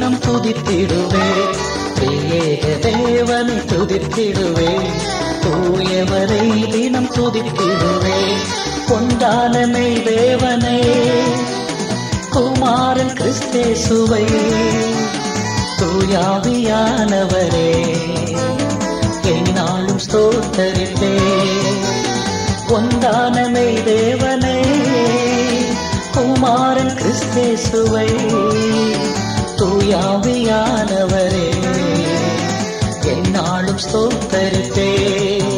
தினம் துதித்திடுவேன். திரியேக தேவனை துதித்திடுவேன். தூயவரை தினம் துதித்திடுவேன். பொன்றானனை தேவனை குமாரன் கிறிஸ்தேசுவை தூயாவியானவரே என்னாலும் ஸ்தோத்தரிப்பேன். பொன்றானனை தேவனை குமாரன் கிறிஸ்தேசுவை தூயாவியானவரே என்னாலும் ஸ்தோத்தரிப்பேன்.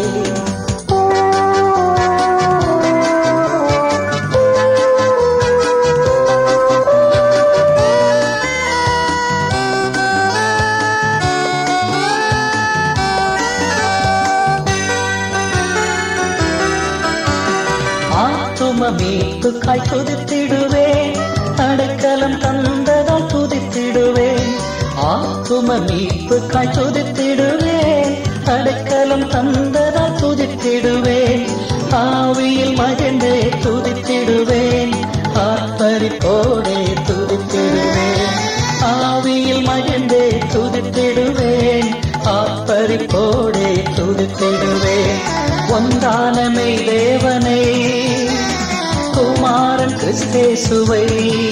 மீட்புக்காய் துதித்திடுவேன். அடைக்கலம் தந்ததால் துதித்திடுவேன். ஆத்தும மீட்புக்காய் துதித்திடுவேன். அடைக்கலம் தந்ததால் துதித்திடுவேன். ஆவியில் மகிழ்ந்தே துதித்திடுவேன். ஆர்ப்பரிப்போடே துதித்திடுவேன். ஆவியில் மகிழ்ந்தே துதித்திடுவேன். ஆர்ப்பரிப்போடே துதித்திடுவேன். ஒன்றானமை தேவனை குமாரன் கிறிஸ்தேசுவை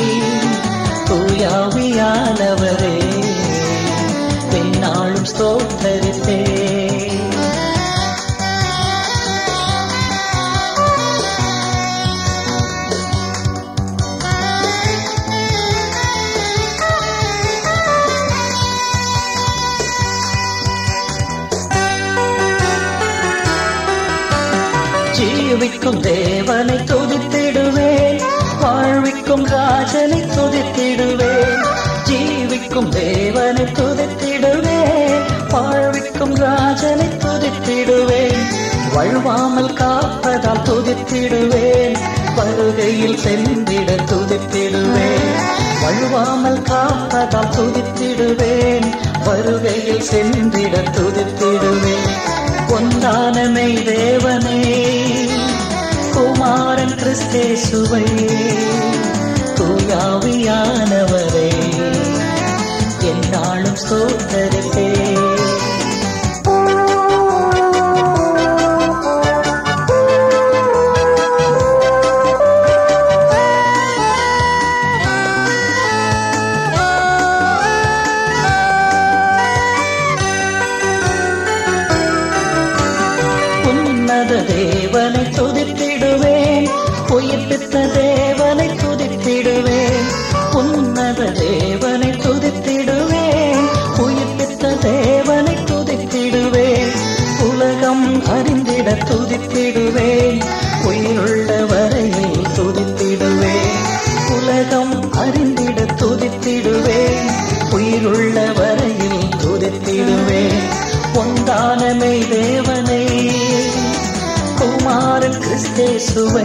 தூயாவியானவரே என்னாலும் ஸ்தோத்தரிப்பேன். ஜீவிக்கும் தேவனை துதித்திடுவேன். வாழ்விக்கும் ராஜனை துதித்திடுவேன். ஜீவிக்கும் தேவனை துதித்திடுவேன். வாழ்விக்கும் ராஜனை துதித்திடுவேன். வழுவாமல் காப்பதால் துதித்திடுவேன். வருகையில் சென்றிட துதித்திடுவேன். வழுவாமல் காப்பதால் துதித்திடுவேன். வருகையில் சென்றிட துதித்திடுவேன். பொன்றானனை தேவனே குமாரன் கிறிஸ்தேசுவை தூயாவியானவரே என்னாலும் ஸ்தோத்தரிப்பேன். தேவனை துதித்திடுவேன். உயிர்ப்பித்த தேவனை துதித்திடுவேன். உன்னத தேவனை துதித்திடுவேன். உயிர்ப்பித்த தேவனை துதித்திடுவேன். உலகம் அறிந்திட துதித்திடுவேன். உயிருள்ள வரையில் துதித்திடுவேன். உலகம் அறிந்திட துதித்திடுவேன். உயிருள்ள வரையில் துதித்திடுவேன். பொன்றானமை தேவனை குமாரன் கிறிஸ்தேசுவை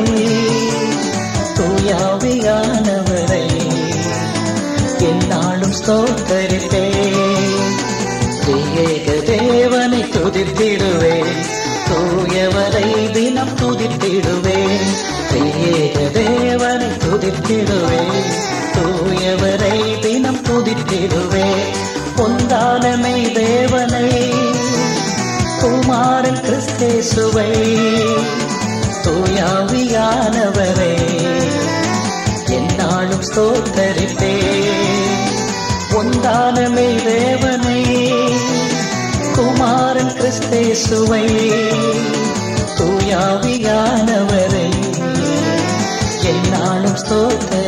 தூயாவியானவரை என்னாலும் ஸ்தோத்தரிப்பேன். திரியேக தேவனை துதித்திடுவேன். தூயவரை தினம் துதித்திடுவேன். திரியேக தேவனை துதித்திடுவேன். தூயவரை தினம் துதித்திடுவேன். பொன்றானமை தேவனை குமாரன் கிறிஸ்தேசுவை தூயாவியானவரே என்னாலும் ஸ்தோத்தரிப்பேன். ஒன்றானமை தேவனை குமாரன் கிறிஸ்தேசுவை தூயாவியானவரை என்னாலும் ஸ்தோத்தரிப்பேன்.